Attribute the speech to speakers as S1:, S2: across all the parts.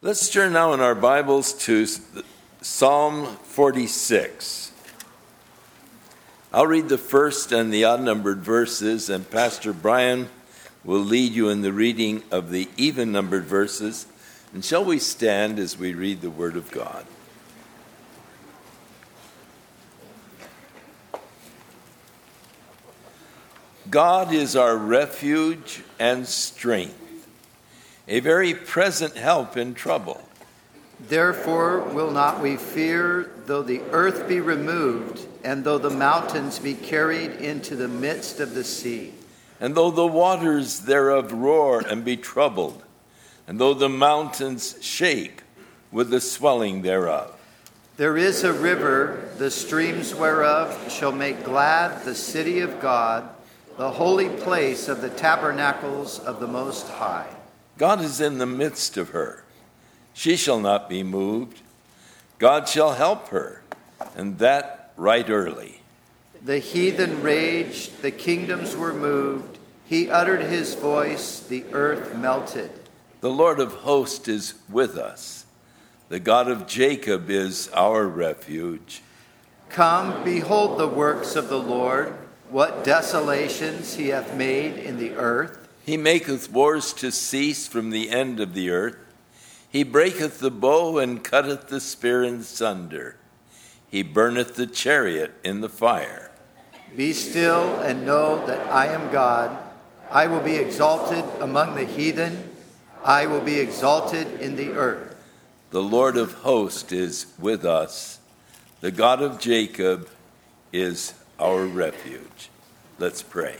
S1: Let's turn now in our Bibles to Psalm 46. I'll read the first and the odd-numbered verses, and Pastor Brian will lead you in the reading of the even-numbered verses. And shall we stand as we read the Word of God? God is our refuge and strength, a very present help in trouble.
S2: Therefore will not we fear, though the earth be removed, and though the mountains be carried into the midst of the sea.
S1: And though the waters thereof roar and be troubled, and though the mountains shake with the swelling thereof.
S2: There is a river, the streams whereof shall make glad the city of God, the holy place of the tabernacles of the Most High.
S1: God is in the midst of her. She shall not be moved. God shall help her, and that right early.
S2: The heathen raged, the kingdoms were moved. He uttered his voice, the earth melted.
S1: The Lord of hosts is with us. The God of Jacob is our refuge.
S2: Come, behold the works of the Lord, what desolations he hath made in the earth.
S1: He maketh wars to cease from the end of the earth. He breaketh the bow and cutteth the spear in sunder. He burneth the chariot in the fire.
S2: Be still and know that I am God. I will be exalted among the heathen. I will be exalted in the earth.
S1: The Lord of hosts is with us. The God of Jacob is our refuge. Let's pray.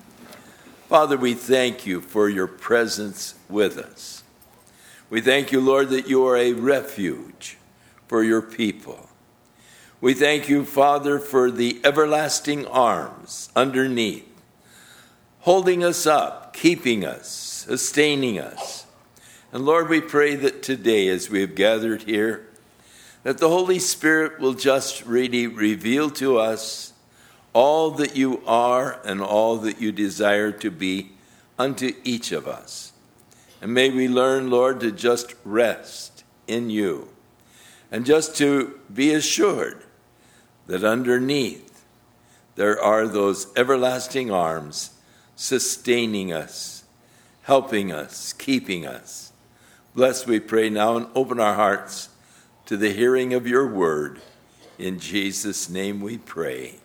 S1: Father, we thank you for your presence with us. We thank you, Lord, that you are a refuge for your people. We thank you, Father, for the everlasting arms underneath, holding us up, keeping us, sustaining us. And Lord, we pray that today, as we have gathered here, that the Holy Spirit will just really reveal to us all that you are and all that you desire to be unto each of us. And may we learn, Lord, to just rest in you and just to be assured that underneath there are those everlasting arms sustaining us, helping us, keeping us. Bless, we pray now, and open our hearts to the hearing of your word. In Jesus' name we pray.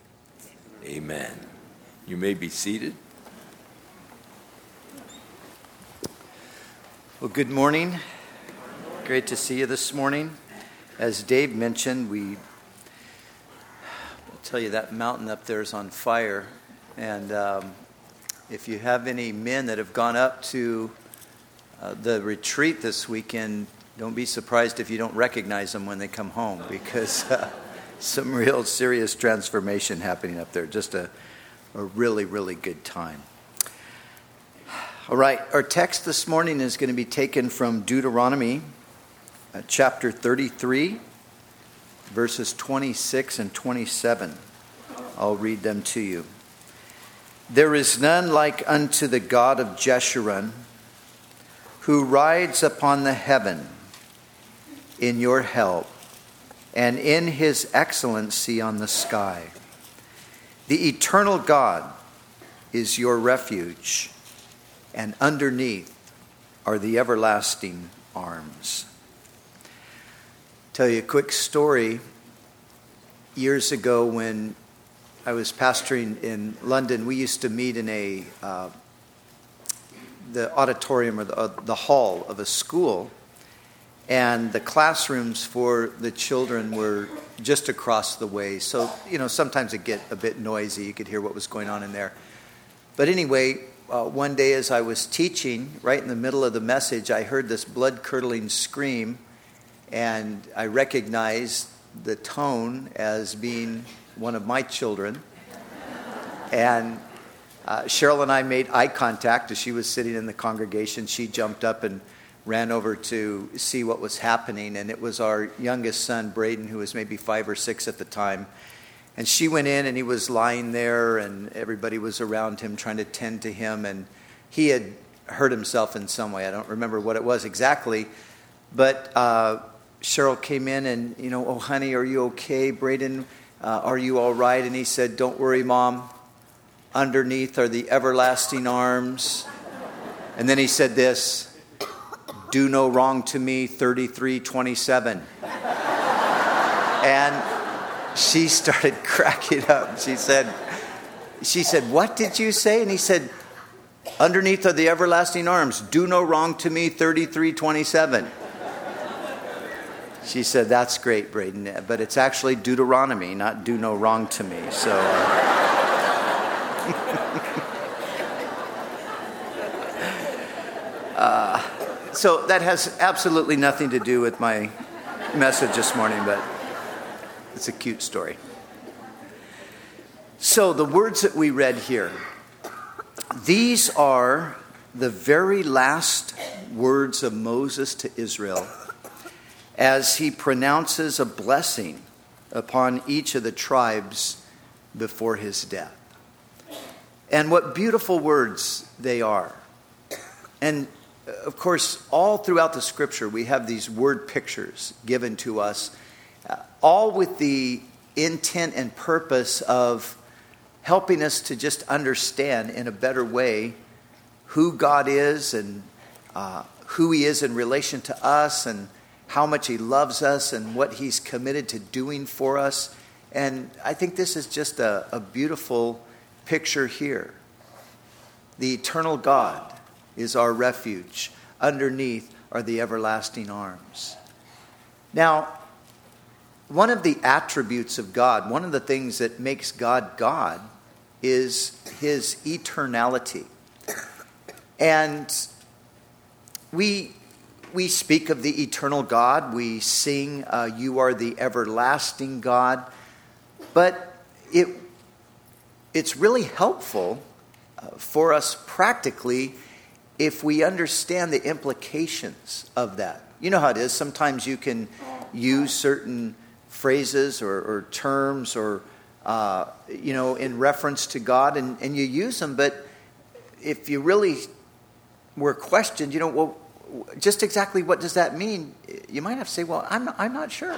S1: Amen. You may be seated.
S2: Well, good morning. Great to see you this morning. As Dave mentioned, I'll tell you that mountain up there is on fire. And if you have any men that have gone up to the retreat this weekend, don't be surprised if you don't recognize them when they come home, because some real serious transformation happening up there. Just a really, really good time. All right, our text this morning is going to be taken from Deuteronomy chapter 33, verses 26 and 27. I'll read them to you. There is none like unto the God of Jeshurun, who rides upon the heaven in your help, and in his excellency on the sky. The eternal God is your refuge, and underneath are the everlasting arms. Tell you a quick story. Years ago, when I was pastoring in London, we used to meet in the auditorium or the hall of a school. And the classrooms for the children were just across the way. So, sometimes it get a bit noisy. You could hear what was going on in there. But anyway, one day as I was teaching, right in the middle of the message, I heard this blood-curdling scream. And I recognized the tone as being one of my children. And Cheryl and I made eye contact as she was sitting in the congregation. She jumped up and ran over to see what was happening, and it was our youngest son, Braden, who was maybe 5 or 6 at the time. And she went in, and he was lying there, and everybody was around him trying to tend to him, and he had hurt himself in some way. I don't remember what it was exactly, But Cheryl came in and, oh, honey, are you okay? Braden, are you all right? And he said, don't worry, Mom. Underneath are the everlasting arms. And then he said this, do no wrong to me, 33:27. And she started cracking up. She said, what did you say? And he said, underneath are the everlasting arms. Do no wrong to me, 33:27. She said, that's great, Braden. But it's actually Deuteronomy, not do no wrong to me. So, so that has absolutely nothing to do with my message this morning, but it's a cute story. So the words that we read here, these are the very last words of Moses to Israel as he pronounces a blessing upon each of the tribes before his death. And what beautiful words they are. And of course, all throughout the scripture, we have these word pictures given to us, all with the intent and purpose of helping us to just understand in a better way who God is and who he is in relation to us and how much he loves us and what he's committed to doing for us. And I think this is just a beautiful picture here. The eternal God is our refuge. Underneath are the everlasting arms. Now, one of the attributes of God, one of the things that makes God God, is his eternality. And we speak of the eternal God. We sing, you are the everlasting God. But it's really helpful for us practically if we understand the implications of that. You know how it is. Sometimes you can use certain phrases or terms or, in reference to God, and you use them. But if you really were questioned, well, just exactly what does that mean? You might have to say, well, I'm not sure.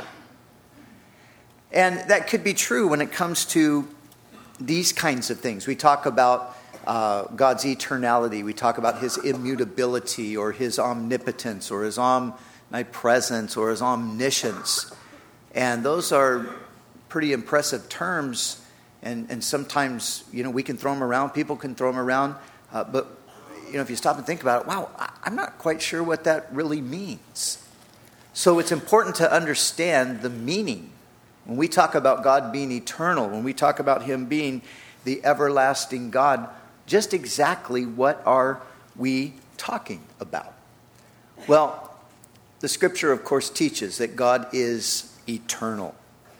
S2: And that could be true when it comes to these kinds of things. We talk about God's eternality. We talk about his immutability or his omnipotence or his omnipresence or his omniscience. And those are pretty impressive terms. And sometimes, we can throw them around. People can throw them around. But, if you stop and think about it, wow, I'm not quite sure what that really means. So it's important to understand the meaning. When we talk about God being eternal, when we talk about him being the everlasting God, just exactly what are we talking about? Well, the scripture, of course, teaches that God is eternal.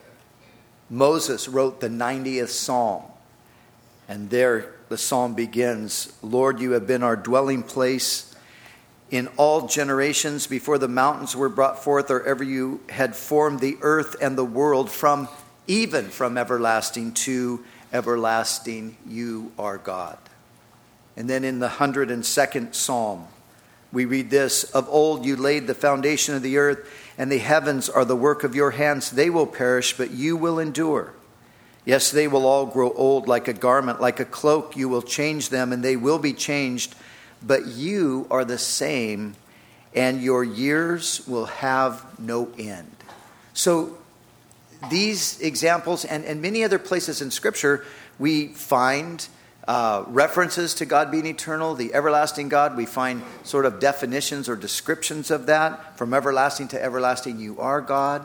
S2: Moses wrote the 90th Psalm, and there the psalm begins, Lord, you have been our dwelling place in all generations before the mountains were brought forth or ever you had formed the earth and the world even from everlasting to everlasting, you are God. And then in the 102nd Psalm, we read this, of old you laid the foundation of the earth, and the heavens are the work of your hands. They will perish, but you will endure. Yes, they will all grow old like a garment, like a cloak. You will change them, and they will be changed. But you are the same, and your years will have no end. So these examples and many other places in Scripture, we find references to God being eternal, the everlasting God. We find sort of definitions or descriptions of that. From everlasting to everlasting, you are God.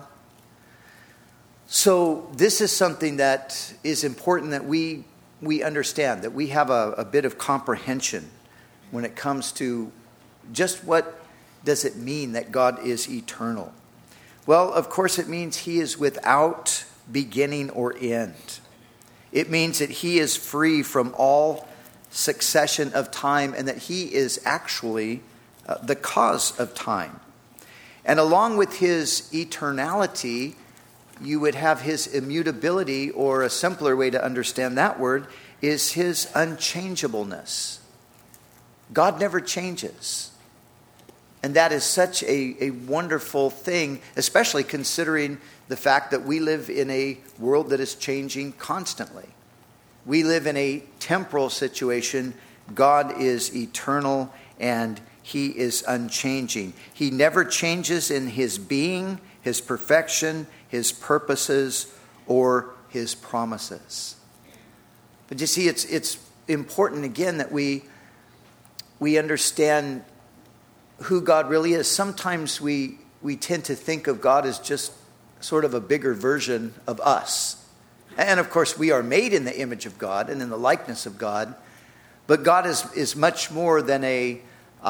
S2: So this is something that is important that we understand, that we have a bit of comprehension when it comes to just what does it mean that God is eternal. Well, of course, it means he is without beginning or end. It means that he is free from all succession of time and that he is actually the cause of time. And along with his eternality, you would have his immutability, or a simpler way to understand that word is his unchangeableness. God never changes. And that is such a wonderful thing, especially considering the fact that we live in a world that is changing constantly. We live in a temporal situation. God is eternal and he is unchanging. He never changes in his being, his perfection, his purposes, or his promises. But you see, it's important again that we understand who God really is. Sometimes we tend to think of God as just sort of a bigger version of us. And of course, we are made in the image of God and in the likeness of God. But God is much more than a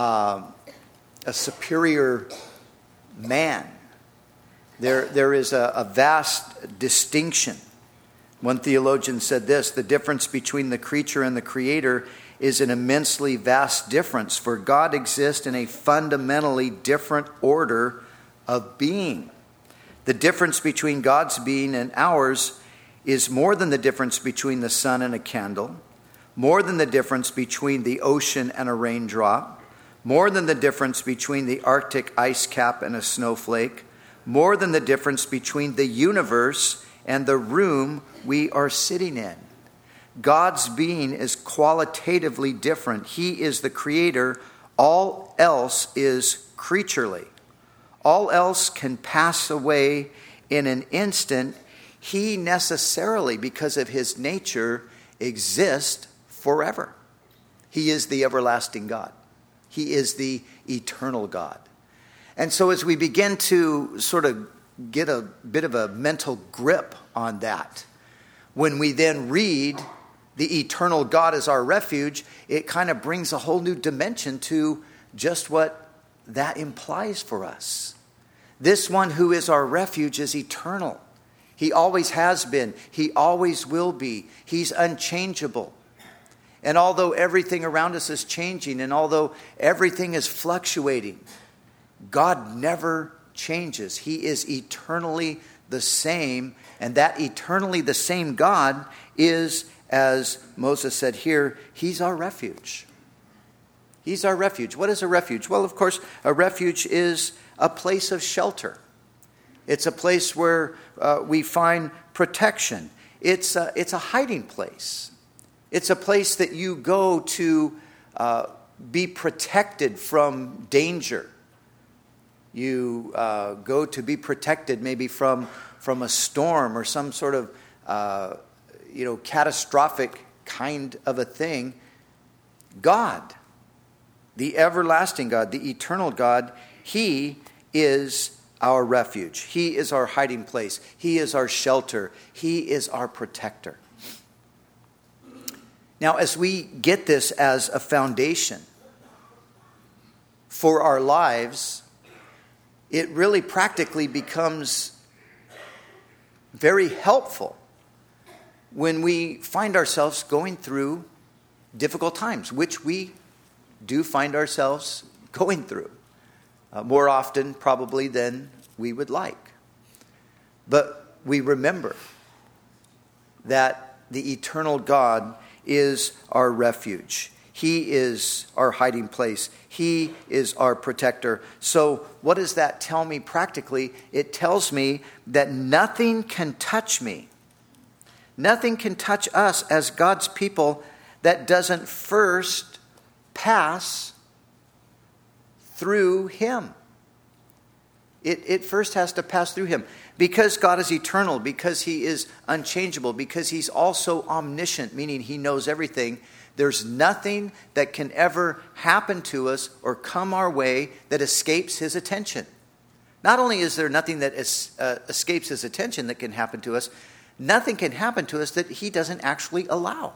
S2: superior man. There is a vast distinction. One theologian said this: the difference between the creature and the creator is an immensely vast difference, for God exists in a fundamentally different order of being. The difference between God's being and ours is more than the difference between the sun and a candle, more than the difference between the ocean and a raindrop, more than the difference between the Arctic ice cap and a snowflake, more than the difference between the universe and the room we are sitting in. God's being is qualitatively different. He is the creator. All else is creaturely. All else can pass away in an instant. He necessarily, because of his nature, exists forever. He is the everlasting God. He is the eternal God. And so as we begin to sort of get a bit of a mental grip on that, when we then read the eternal God as our refuge, it kind of brings a whole new dimension to just what that implies for us. This one who is our refuge is eternal. He always has been. He always will be. He's unchangeable. And although everything around us is changing, and although everything is fluctuating, God never changes. He is eternally the same. And that eternally the same God is, as Moses said here, he's our refuge. He's our refuge. What is a refuge? Well, of course, a refuge is a place of shelter. It's a place where we find protection. It's a hiding place. It's a place that you go to be protected from danger. You go to be protected maybe from a storm or some sort of catastrophic kind of a thing. God, the everlasting God, the eternal God, he is our refuge. He is our hiding place. He is our shelter. He is our protector. Now, as we get this as a foundation for our lives, it really practically becomes very helpful when we find ourselves going through difficult times, which we do find ourselves going through more often probably than we would like. But we remember that the eternal God is our refuge. He is our hiding place. He is our protector. So what does that tell me practically? It tells me that nothing can touch me. Nothing can touch us as God's people that doesn't first pass through him. It first has to pass through him. Because God is eternal, because he is unchangeable, because he's also omniscient, meaning he knows everything, there's nothing that can ever happen to us or come our way that escapes his attention. Not only is there nothing that escapes his attention that can happen to us, nothing can happen to us that he doesn't actually allow.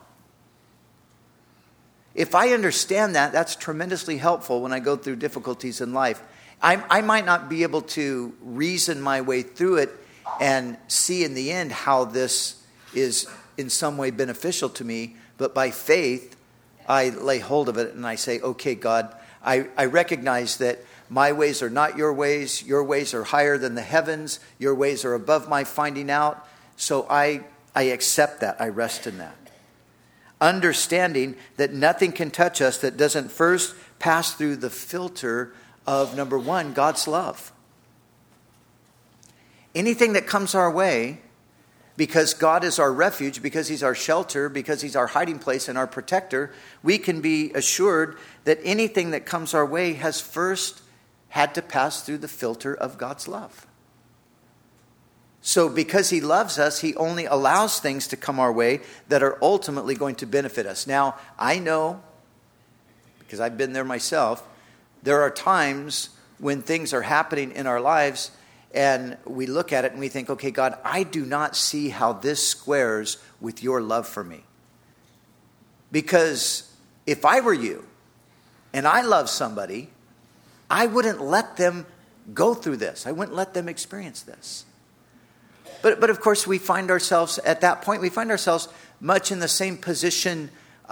S2: If I understand that, that's tremendously helpful when I go through difficulties in life. I might not be able to reason my way through it and see in the end how this is in some way beneficial to me, but by faith, I lay hold of it and I say, okay, God, I recognize that my ways are not your ways are higher than the heavens, your ways are above my finding out, so I accept that, I rest in that. Understanding that nothing can touch us that doesn't first pass through the filter of, number one, God's love. Anything that comes our way, because God is our refuge, because He's our shelter, because He's our hiding place and our protector, we can be assured that anything that comes our way has first had to pass through the filter of God's love. So because He loves us, He only allows things to come our way that are ultimately going to benefit us. Now, I know, because I've been there myself, there are times when things are happening in our lives and we look at it and we think, okay, God, I do not see how this squares with your love for me. Because if I were you and I love somebody, I wouldn't let them go through this. I wouldn't let them experience this. But of course, we find ourselves at that point, we find ourselves much in the same position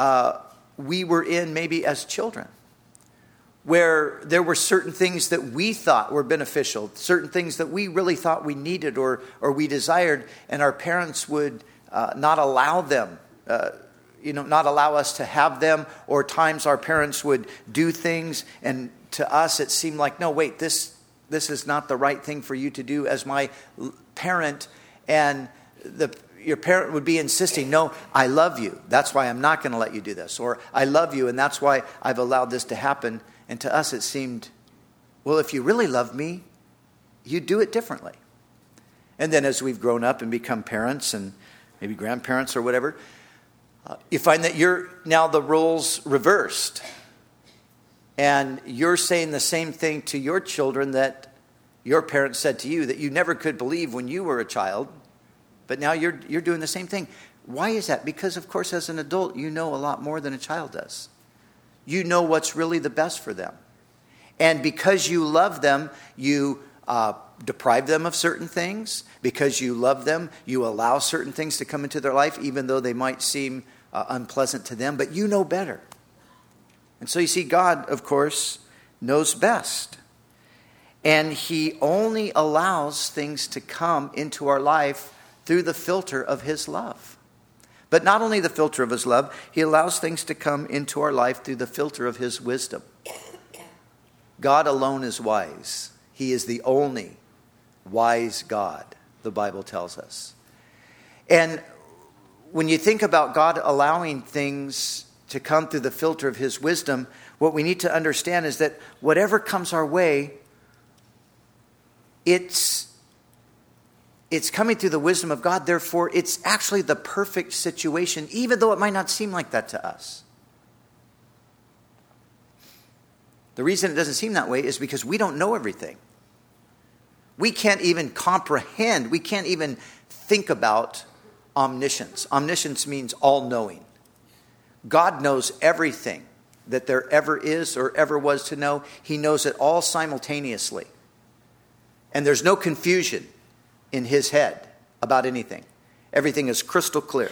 S2: we were in maybe as children, where there were certain things that we thought were beneficial, certain things that we really thought we needed or we desired, and our parents would not allow them, not allow us to have them, or times our parents would do things, and to us it seemed like, no, wait, this is not the right thing for you to do as my parent, and your parent would be insisting, no, I love you. That's why I'm not going to let you do this. Or I love you, and that's why I've allowed this to happen. And to us it seemed, well, if you really love me, you'd do it differently. And then as we've grown up and become parents and maybe grandparents or whatever, you find that you're now the roles reversed. And you're saying the same thing to your children that your parents said to you that you never could believe when you were a child. But now you're doing the same thing. Why is that? Because, of course, as an adult, you know a lot more than a child does. You know what's really the best for them. And because you love them, you deprive them of certain things. Because you love them, you allow certain things to come into their life, even though they might seem unpleasant to them. But you know better. And so you see, God, of course, knows best. And He only allows things to come into our life through the filter of His love. But not only the filter of His love, He allows things to come into our life through the filter of His wisdom. God alone is wise. He is the only wise God, the Bible tells us. And when you think about God allowing things to come through the filter of His wisdom, what we need to understand is that whatever comes our way, it's coming through the wisdom of God. Therefore, it's actually the perfect situation, even though it might not seem like that to us. The reason it doesn't seem that way is because we don't know everything. We can't even comprehend. We can't even think about omniscience. Omniscience means all-knowing. God knows everything that there ever is or ever was to know. He knows it all simultaneously. And there's no confusion in His head about anything. Everything is crystal clear.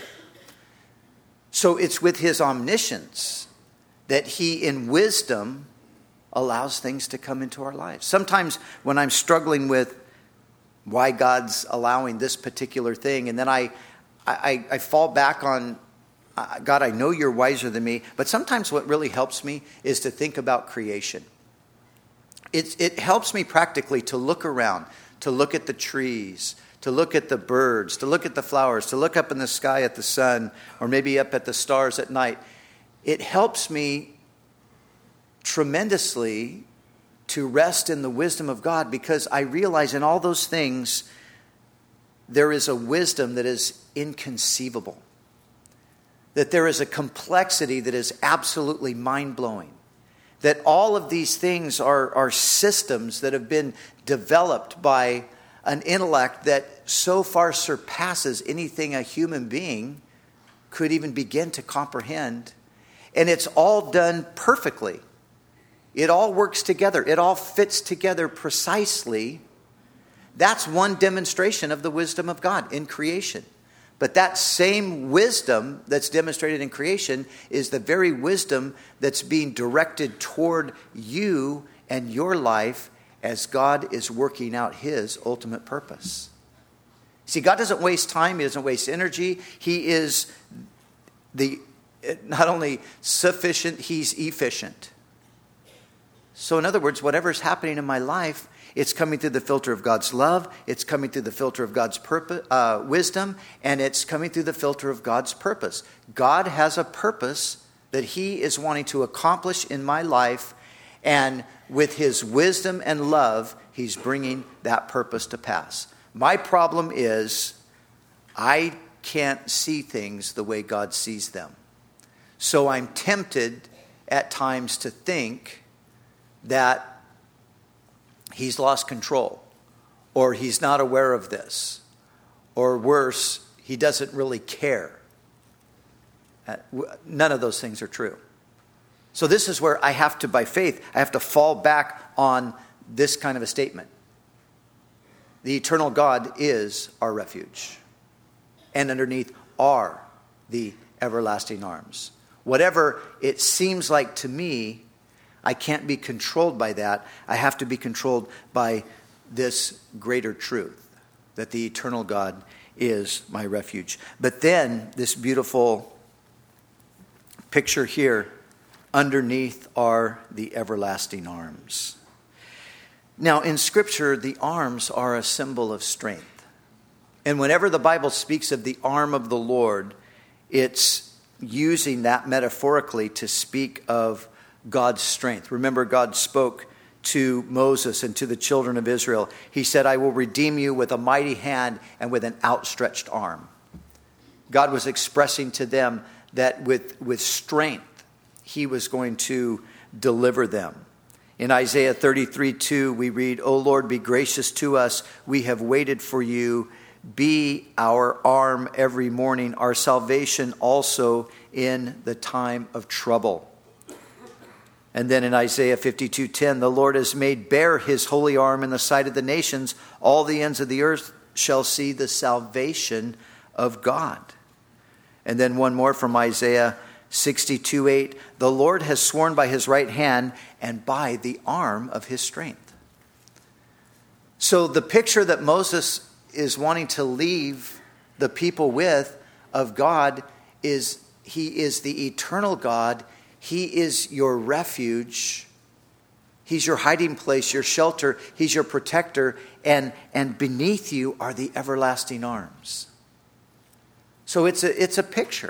S2: So it's with His omniscience that He, in wisdom, allows things to come into our lives. Sometimes when I'm struggling with why God's allowing this particular thing, and then I fall back on, God, I know You're wiser than me, but sometimes what really helps me is to think about creation. It helps me practically to look around, to look at the trees, to look at the birds, to look at the flowers, to look up in the sky at the sun, or maybe up at the stars at night. It helps me tremendously to rest in the wisdom of God, because I realize in all those things there is a wisdom that is inconceivable. That there is a complexity that is absolutely mind-blowing. That all of these things are systems that have been developed by an intellect that so far surpasses anything a human being could even begin to comprehend. And it's all done perfectly. It all works together. It all fits together precisely. That's one demonstration of the wisdom of God in creation. But that same wisdom that's demonstrated in creation is the very wisdom that's being directed toward you and your life as God is working out His ultimate purpose. See, God doesn't waste time. He doesn't waste energy. He is not only sufficient, He's efficient. So in other words, whatever's happening in my life, it's coming through the filter of God's love, it's coming through the filter of God's wisdom, and it's coming through the filter of God's purpose. God has a purpose that he is wanting to accomplish in my life, and with his wisdom and love, he's bringing that purpose to pass. My problem is I can't see things the way God sees them. So I'm tempted at times to think that he's lost control, or he's not aware of this, or worse, he doesn't really care. None of those things are true. So this is where I have to, by faith, I have to fall back on this kind of a statement. The eternal God is our refuge, and underneath are the everlasting arms. Whatever it seems like to me, I can't be controlled by that. I have to be controlled by this greater truth, that the eternal God is my refuge. But then this beautiful picture here, underneath are the everlasting arms. Now in Scripture, the arms are a symbol of strength. And whenever the Bible speaks of the arm of the Lord, it's using that metaphorically to speak of God's strength. Remember, God spoke to Moses and to the children of Israel. He said, I will redeem you with a mighty hand and with an outstretched arm. God was expressing to them that with strength, he was going to deliver them. In Isaiah 33:2, we read, O Lord, be gracious to us. We have waited for you. Be our arm every morning, our salvation also in the time of trouble. And then in Isaiah 52:10, the Lord has made bare his holy arm in the sight of the nations. All the ends of the earth shall see the salvation of God. And then one more from Isaiah 62:8, the Lord has sworn by his right hand and by the arm of his strength. So the picture that Moses is wanting to leave the people with of God is he is the eternal God. He is your refuge. He's your hiding place, your shelter. He's your protector. And beneath you are the everlasting arms. So it's a picture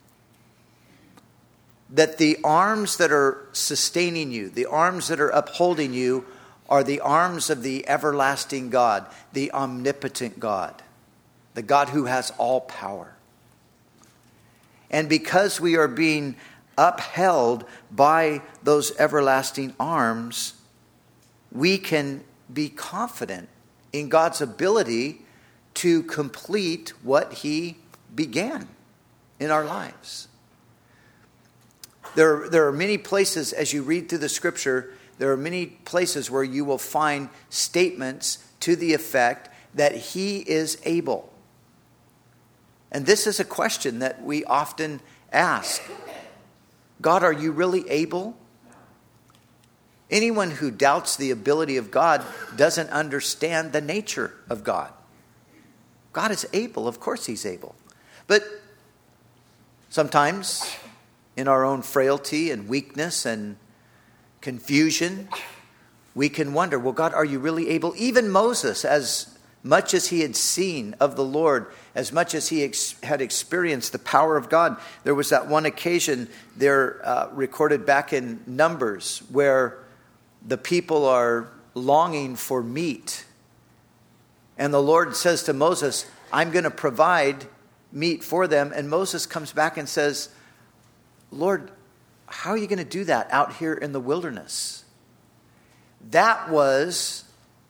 S2: that the arms that are sustaining you, the arms that are upholding you, are the arms of the everlasting God, the omnipotent God, the God who has all power. And because we are being upheld by those everlasting arms, we can be confident in God's ability to complete what he began in our lives. There are many places, as you read through the Scripture, there are many places where you will find statements to the effect that he is able. And this is a question that we often ask. God, are you really able? Anyone who doubts the ability of God doesn't understand the nature of God. God is able. Of course he's able. But sometimes in our own frailty and weakness and confusion, we can wonder, well, God, are you really able? Even Moses, as much as he had seen of the Lord, as much as he had experienced the power of God, there was that one occasion there recorded back in Numbers where the people are longing for meat. And the Lord says to Moses, I'm going to provide meat for them. And Moses comes back and says, Lord, how are you going to do that out here in the wilderness? That was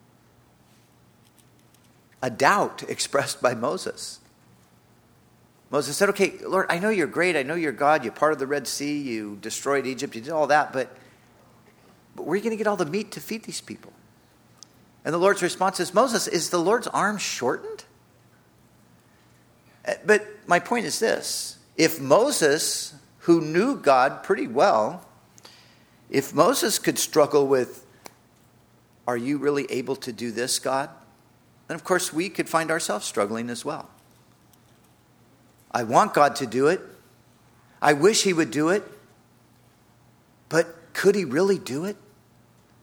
S2: a doubt expressed by Moses. Moses said, okay, Lord, I know you're great. I know you're God. You parted the Red Sea. You destroyed Egypt. You did all that. But where are you going to get all the meat to feed these people? And the Lord's response is, Moses, is the Lord's arm shortened? But my point is this. If Moses, who knew God pretty well, if Moses could struggle with, are you really able to do this, God? Then of course we could find ourselves struggling as well. I want God to do it. I wish he would do it. But could he really do it?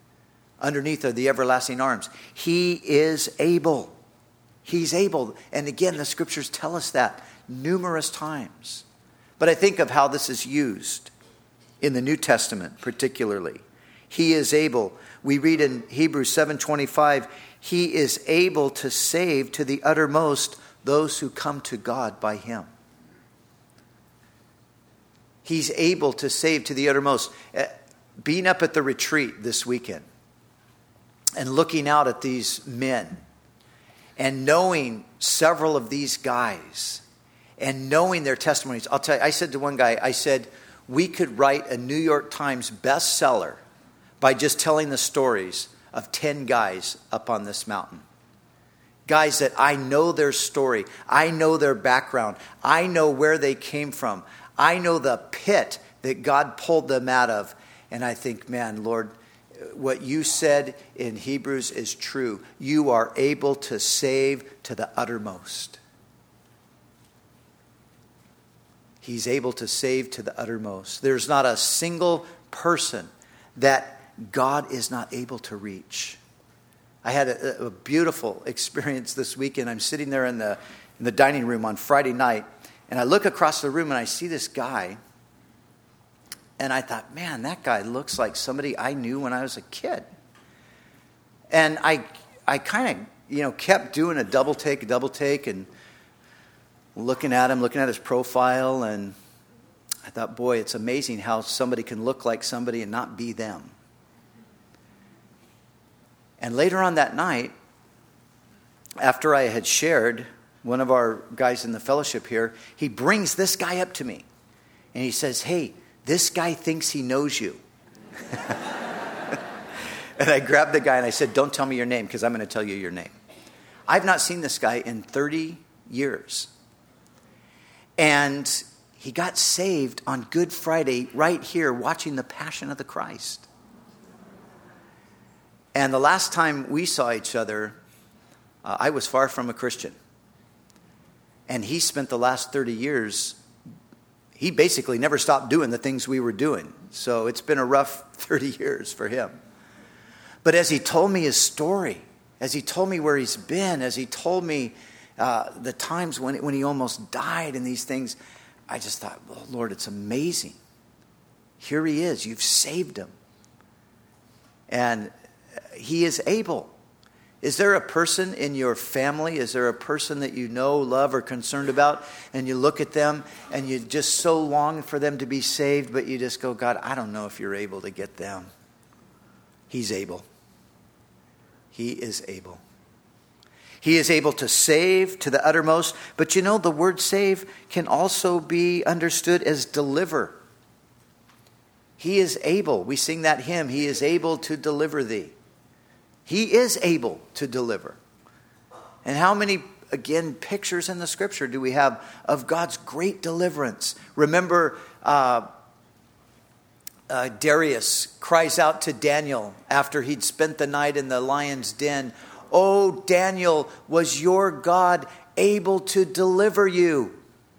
S2: Underneath are the everlasting arms. He is able. He's able. And again, the scriptures tell us that numerous times. But I think of how this is used in the New Testament particularly. He is able. We read in Hebrews 7:25, he is able to save to the uttermost those who come to God by him. He's able to save to the uttermost. Being up at the retreat this weekend and looking out at these men and knowing several of these guys and knowing their testimonies. I'll tell you, I said to one guy, I said, we could write a New York Times bestseller by just telling the stories of 10 guys up on this mountain. Guys that I know their story. I know their background. I know where they came from. I know the pit that God pulled them out of. And I think, man, Lord, what you said in Hebrews is true. You are able to save to the uttermost. He's able to save to the uttermost. There's not a single person that God is not able to reach. I had a beautiful experience this weekend. I'm sitting there in the dining room on Friday night, and I look across the room and I see this guy. And I thought, man, that guy looks like somebody I knew when I was a kid. And I kind of, kept doing a double take, and looking at him, looking at his profile. And I thought, boy, it's amazing how somebody can look like somebody and not be them. And later on that night, after I had shared, one of our guys in the fellowship here, he brings this guy up to me. And he says, hey, this guy thinks he knows you. And I grabbed the guy and I said, don't tell me your name because I'm going to tell you your name. I've not seen this guy in 30 years. And he got saved on Good Friday right here watching the Passion of the Christ. And the last time we saw each other, I was far from a Christian. And he spent the last 30 years, he basically never stopped doing the things we were doing. So it's been a rough 30 years for him. But as he told me his story, as he told me where he's been, as he told me the times when he almost died and these things, I just thought, oh, Lord, it's amazing. Here he is. You've saved him. And he is able. Is there a person in your family? Is there a person that you know, love, or concerned about? And you look at them and you just so long for them to be saved, but you just go, God, I don't know if you're able to get them. He's able. He is able. He is able to save to the uttermost. But the word save can also be understood as deliver. He is able. We sing that hymn, He is able to deliver thee. He is able to deliver. And how many, again, pictures in the scripture do we have of God's great deliverance? Remember, Darius cries out to Daniel after he'd spent the night in the lion's den, "Oh, Daniel, was your God able to deliver you?"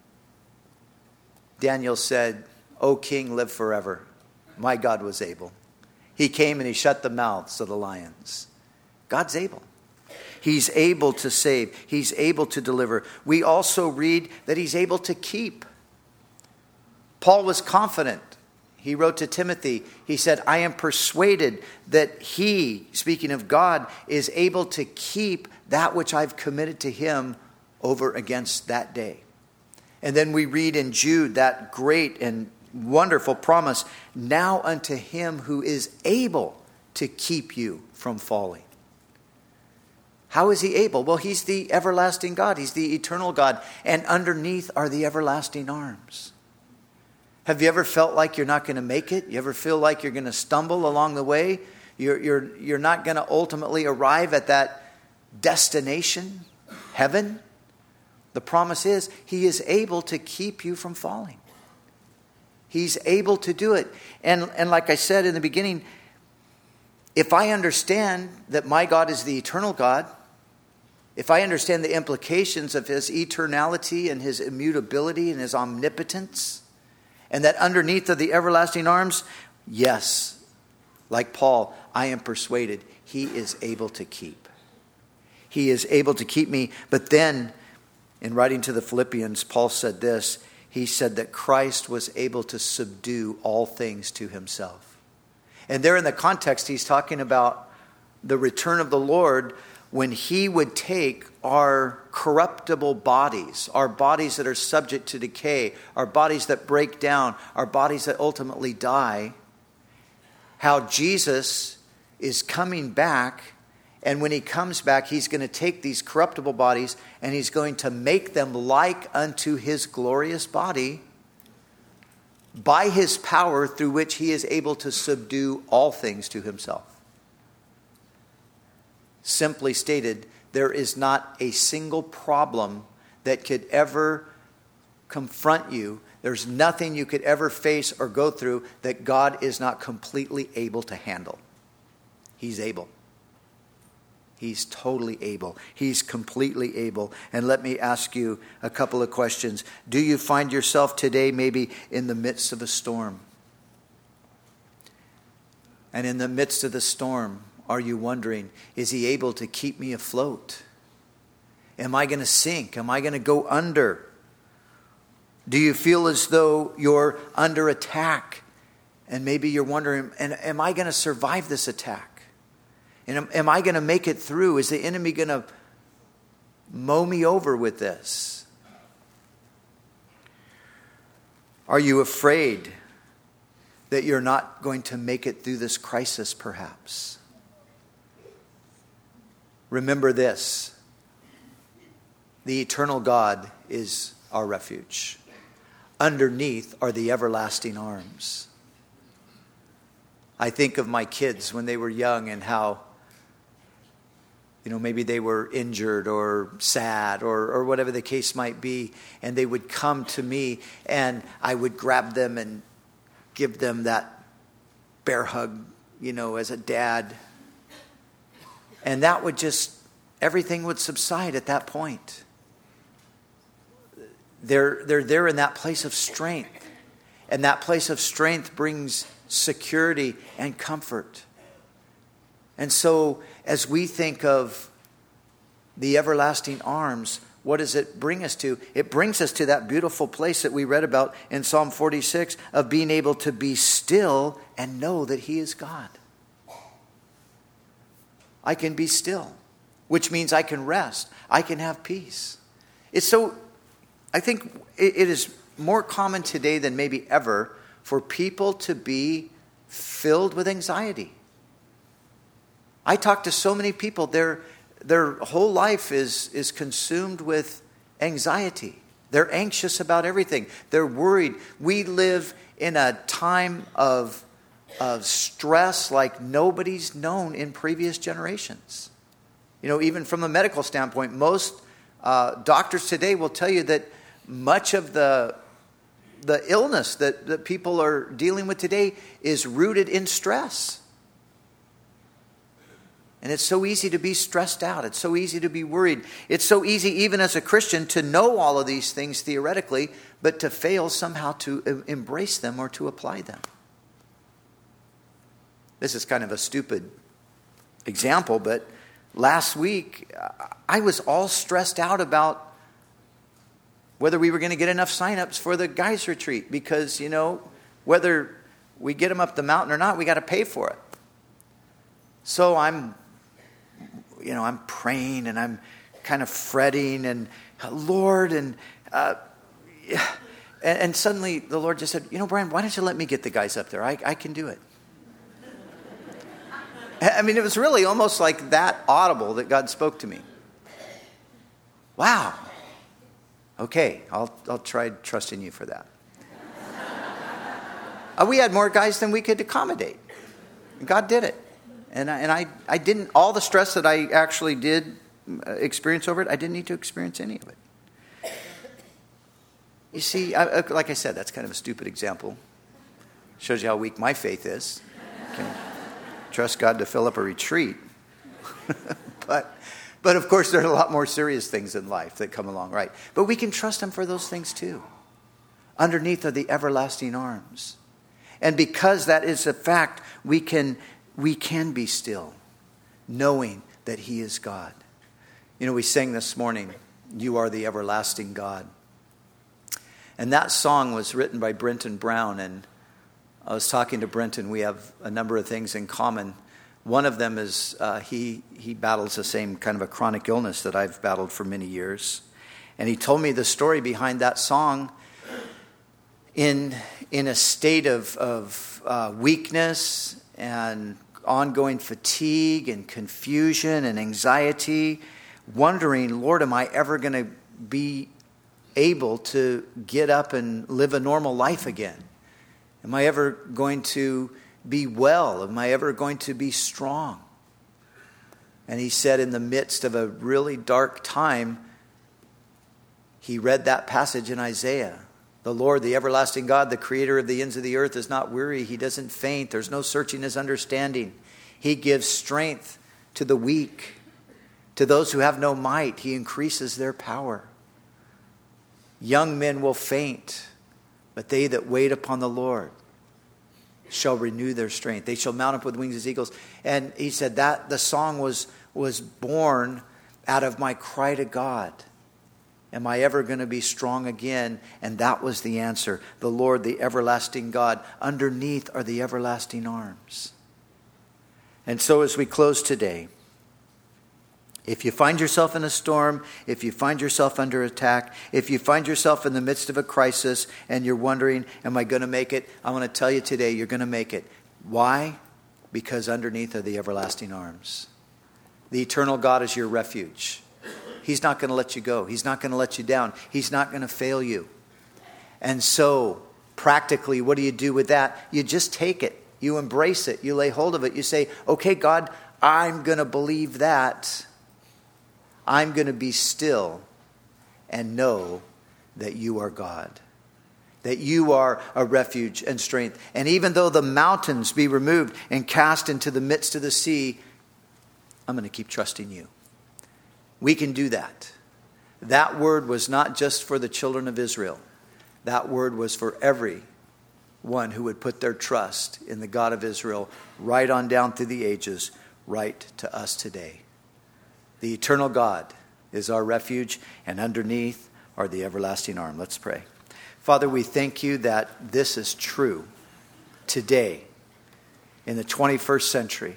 S2: Daniel said, "O king, live forever. My God was able. He came and he shut the mouths of the lions." God's able. He's able to save. He's able to deliver. We also read that he's able to keep. Paul was confident. He wrote to Timothy, he said, "I am persuaded that he," speaking of God, "is able to keep that which I've committed to him over against that day." And then we read in Jude that great and wonderful promise, "Now unto him who is able to keep you from falling." How is he able? Well, he's the everlasting God. He's the eternal God. And underneath are the everlasting arms. Have you ever felt like you're not going to make it? You ever feel like you're going to stumble along the way? You're not going to ultimately arrive at that destination, heaven? The promise is he is able to keep you from falling. He's able to do it. And like I said in the beginning, if I understand that my God is the eternal God, if I understand the implications of his eternality and his immutability and his omnipotence, and that underneath of the everlasting arms, yes, like Paul, I am persuaded he is able to keep. He is able to keep me. But then, in writing to the Philippians, Paul said this. He said that Christ was able to subdue all things to himself. And there in the context, he's talking about the return of the Lord when he would take our corruptible bodies, our bodies that are subject to decay, our bodies that break down, our bodies that ultimately die, how Jesus is coming back. And when he comes back, he's going to take these corruptible bodies and he's going to make them like unto his glorious body by his power through which he is able to subdue all things to himself. Simply stated, there is not a single problem that could ever confront you. There's nothing you could ever face or go through that God is not completely able to handle. He's able. He's totally able. He's completely able. And let me ask you a couple of questions. Do you find yourself today maybe in the midst of a storm? And in the midst of the storm, are you wondering, is he able to keep me afloat? Am I going to sink? Am I going to go under? Do you feel as though you're under attack? And maybe you're wondering, am I going to survive this attack? And am I going to make it through? Is the enemy going to mow me over with this? Are you afraid that you're not going to make it through this crisis, perhaps? Remember this. The eternal God is our refuge. Underneath are the everlasting arms. I think of my kids when they were young and how, maybe they were injured or sad or whatever the case might be. And they would come to me and I would grab them and give them that bear hug, as a dad. And that would everything would subside at that point. They're there in that place of strength. And that place of strength brings security and comfort. And so as we think of the everlasting arms, what does it bring us to? It brings us to that beautiful place that we read about in Psalm 46 of being able to be still and know that he is God. I can be still, which means I can rest. I can have peace. I think it is more common today than maybe ever for people to be filled with anxiety. I talk to so many people, their whole life is consumed with anxiety. They're anxious about everything. They're worried. We live in a time of stress like nobody's known in previous generations. Even from a medical standpoint, most doctors today will tell you that much of the illness that people are dealing with today is rooted in stress. And it's so easy to be stressed out. It's so easy to be worried. It's so easy, even as a Christian, to know all of these things theoretically, but to fail somehow to embrace them or to apply them. This is kind of a stupid example, but last week I was all stressed out about whether we were going to get enough sign-ups for the guys' retreat because, whether we get them up the mountain or not, we got to pay for it. So I'm praying and I'm kind of fretting and Lord, and suddenly the Lord just said, Brian, why don't you let me get the guys up there? I can do it. It was really almost like that audible that God spoke to me. Wow. Okay, I'll try trusting you for that. We had more guys than we could accommodate. God did it. And I didn't, all the stress that I actually did experience over it, I didn't need to experience any of it. You see, like I said, that's kind of a stupid example. Shows you how weak my faith is. Can trust God to fill up a retreat. But of course, there are a lot more serious things in life that come along, right? But we can trust him for those things too. Underneath are the everlasting arms. And because that is a fact, we can we can be still, knowing that he is God. You know, we sang this morning, "You are the everlasting God." And that song was written by Brenton Brown. And I was talking to Brenton. We have a number of things in common. One of them is he battles the same kind of a chronic illness that I've battled for many years. And he told me the story behind that song. In a state of weakness and ongoing fatigue and confusion and anxiety, wondering, Lord, am I ever going to be able to get up and live a normal life again? Am I ever going to be well? Am I ever going to be strong? And he said in the midst of a really dark time, he read that passage in Isaiah. The Lord, the everlasting God, the creator of the ends of the earth, is not weary. He doesn't faint. There's no searching his understanding. He gives strength to the weak. To those who have no might, he increases their power. Young men will faint, but they that wait upon the Lord shall renew their strength. They shall mount up with wings as eagles. And he said that the song was born out of my cry to God. Am I ever going to be strong again? And that was the answer. The Lord, the everlasting God. Underneath are the everlasting arms. And so as we close today, if you find yourself in a storm, if you find yourself under attack, if you find yourself in the midst of a crisis and you're wondering, am I going to make it? I want to tell you today, you're going to make it. Why? Because underneath are the everlasting arms. The eternal God is your refuge. He's not going to let you go. He's not going to let you down. He's not going to fail you. And so, practically, what do you do with that? You just take it. You embrace it. You lay hold of it. You say, okay, God, I'm going to believe that. I'm going to be still and know that you are God. That you are a refuge and strength. And even though the mountains be removed and cast into the midst of the sea, I'm going to keep trusting you. We can do that. That word was not just for the children of Israel. That word was for everyone who would put their trust in the God of Israel right on down through the ages, right to us today. The eternal God is our refuge, and underneath are the everlasting arm. Let's pray. Father, we thank you that this is true today in the 21st century,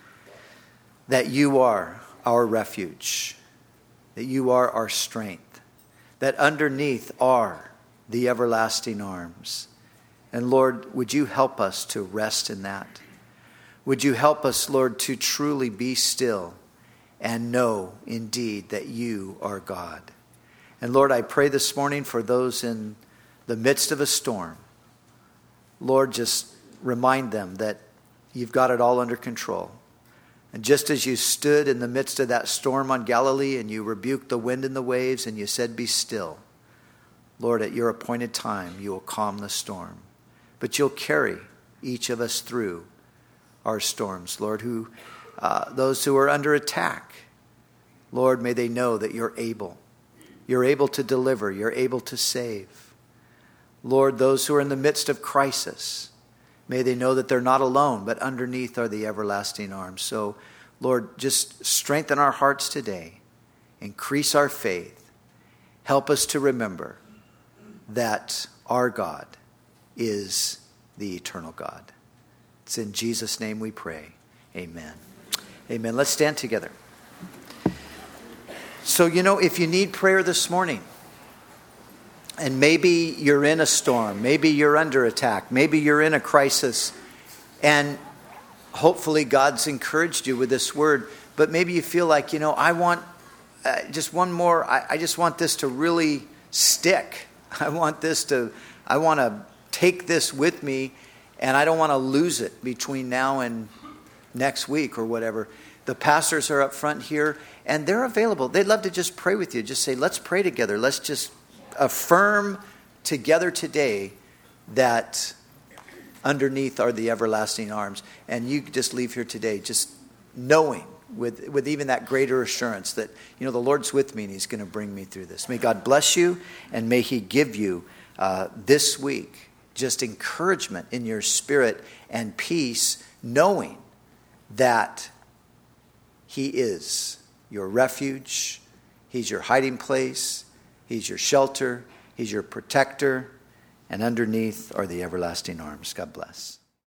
S2: that you are our refuge, that you are our strength, that underneath are the everlasting arms. And Lord, would you help us to rest in that? Would you help us, Lord, to truly be still and know indeed that you are God? And Lord, I pray this morning for those in the midst of a storm. Lord, just remind them that you've got it all under control. And just as you stood in the midst of that storm on Galilee and you rebuked the wind and the waves and you said, be still, Lord, at your appointed time, you will calm the storm. But you'll carry each of us through our storms, Lord, those who are under attack. Lord, may they know that you're able. You're able to deliver. You're able to save. Lord, those who are in the midst of crisis, may they know that they're not alone, but underneath are the everlasting arms. So, Lord, just strengthen our hearts today. Increase our faith. Help us to remember that our God is the eternal God. It's in Jesus' name we pray. Amen. Amen. Let's stand together. So, if you need prayer this morning, and maybe you're in a storm, maybe you're under attack, maybe you're in a crisis, and hopefully God's encouraged you with this word, but maybe you feel like, I want just one more, I just want this to really stick. I want to take this with me, and I don't want to lose it between now and next week or whatever. The pastors are up front here, and they're available. They'd love to just pray with you. Just say, let's pray together. Let's just affirm together today that underneath are the everlasting arms. And you just leave here today just knowing with even that greater assurance that, the Lord's with me and he's going to bring me through this. May God bless you, and may he give you this week just encouragement in your spirit and peace, knowing that He is your refuge. He's your hiding place. He's your shelter. He's your protector. And underneath are the everlasting arms. God bless.